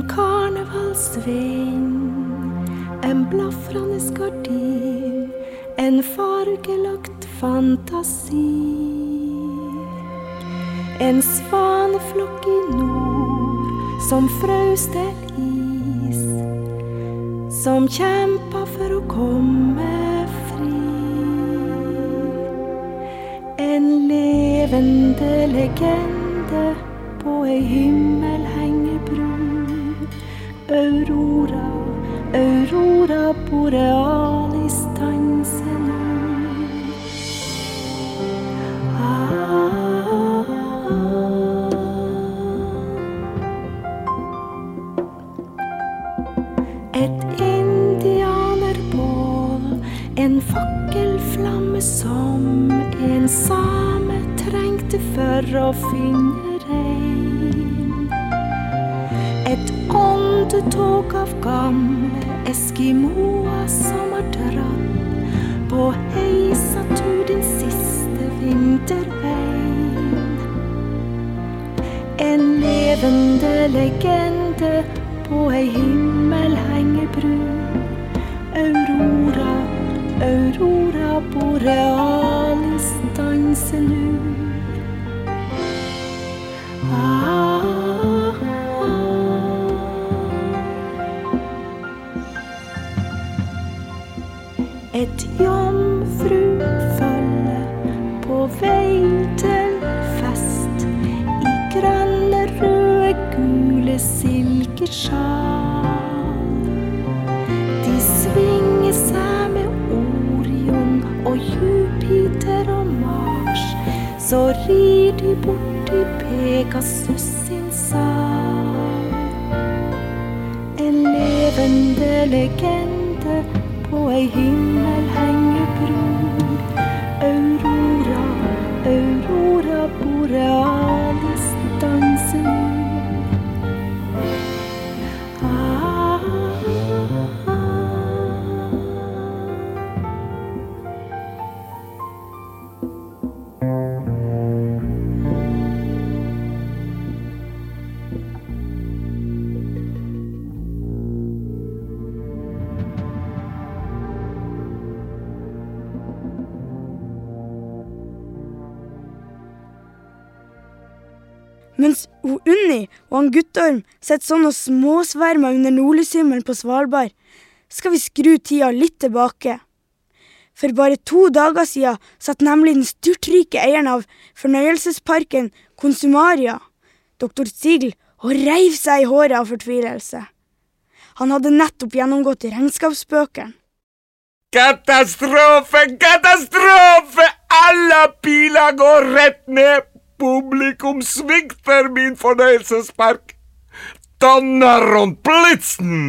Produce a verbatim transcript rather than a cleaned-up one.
En karnevalsvind, en blafrande gardin, en fargelagt fantasi. En svaneflokk i nord som frøs til is, som kjempa for å komme fri. En levende legende på ei himmelhengebru. Aurora, aurora borealis danser nå. Et indianerbål, en fakkelflamme som en same trengte for å finne rein. Et åndetog av gamle Eskimoer som har dratt på heisatur din siste vinterveien. En levende legende på ei himmelhengebru. Aurora, aurora borealis danser nu. Ah, et jomfrufølge på vei til fest i grønne, røde, gule silkesjal. De svinger seg med Orion og Jupiter og Mars, så rir de bort i Pegasus sin sal. En levende legende på ei himmelhengebru. Aurora, aurora borealis danser nu. Ah, ah, Mens hun Unni og han Guttorm sitter sånn og småsvermer under nordlyshimmelen på Svalbard, skal vi skru tida litt tilbake. For bare to dager siden satt nemlig den styrtrike eieren av fornøyelsesparken Konsumaria, doktor Ziegl, og reiv seg i håret av fortvilelse. Han hadde nettopp gjennomgått regnskapsbøkene. Katastrofe, katastrofe! Alle piler går rett ned! Publikum svikter min fornøyelsespark. Donner und Blitzen!